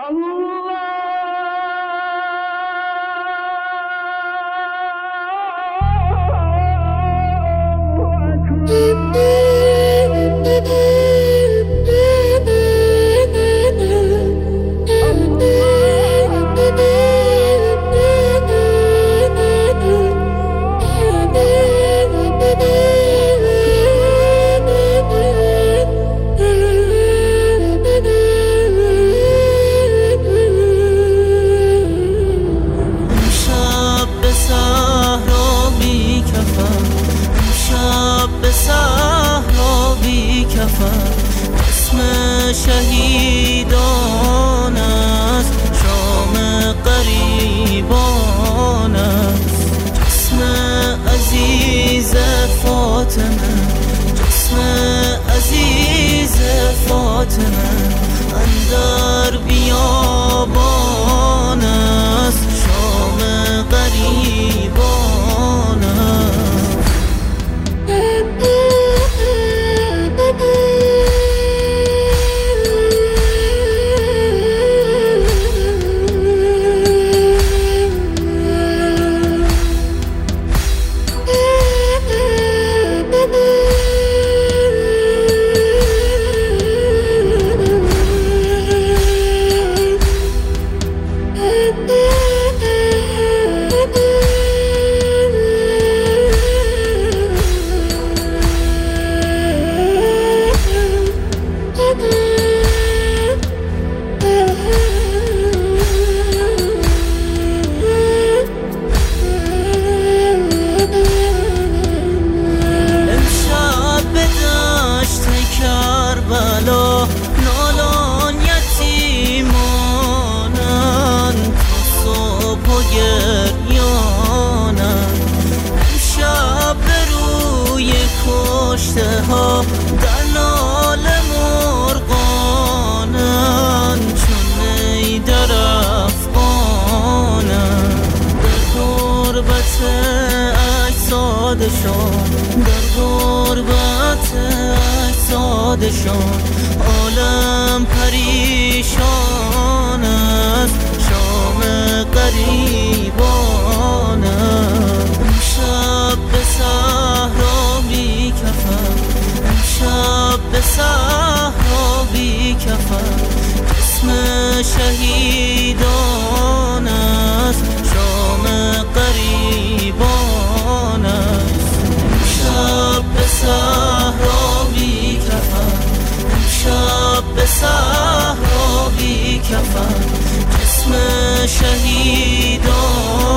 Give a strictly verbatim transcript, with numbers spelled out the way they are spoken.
اسم شهیدان است، شام غریبان است. جسم عزیز فاطمه، جسم عزیز فاطمه اندر بیابان است، شام غریبان است. نالان یتیمانند تا صبح و گریانند. امشب به روی کشته ها در ناله مرغانند، چون نی در افغانند. در غربت اجسادشان، در غربت اجسادشان عالم پریشان است، شام غریبان است. امشب به صحرا بی کفن، امشب به صحرا بی کفن اسم شهیدان است، شام غریبان است. امشب به صحرا بی کفن، امشب به صحرا بی کفن جسم شهیدان